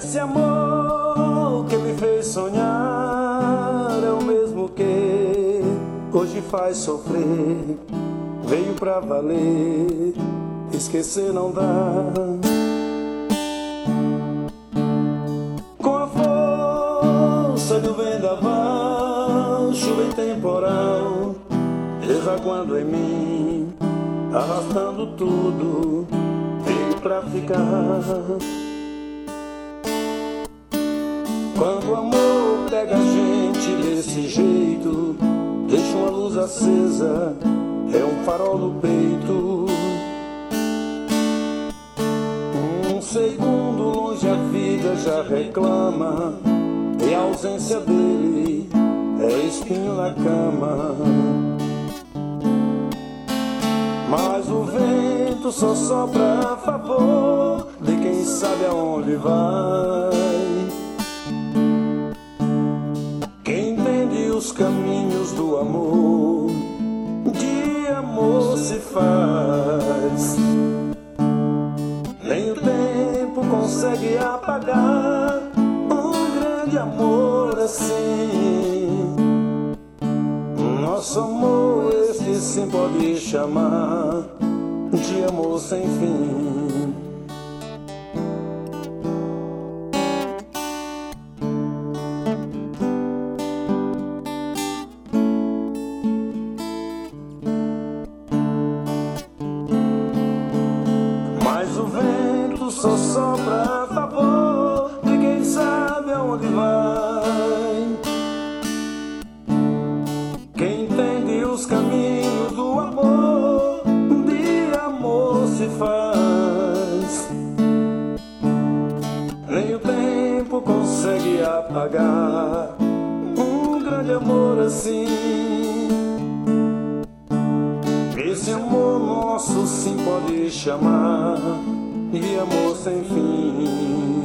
Esse amor que me fez sonhar é o mesmo que hoje faz sofrer. Veio pra valer, esquecer não dá. Com a força do vendaval, chuva e temporal, desaguando em mim, arrastando tudo, veio pra ficar. Quando o amor pega a gente desse jeito, deixa uma luz acesa, é um farol no peito. Um segundo longe a vida já reclama, e a ausência dele é espinho na cama. Mas o vento só sopra a favor de quem sabe aonde vai. Quem entende os caminhos do amor, de amor se faz. Nem o tempo consegue apagar um grande amor assim. Nosso amor este sim pode chamar de amor sem fim. Mas o vento só sopra a favor de quem sabe aonde vai. Quem entende os caminhos do amor, de amor se faz. Nem o tempo consegue apagar um grande amor assim. Esse amor nosso sim pode chamar de amor sem fim.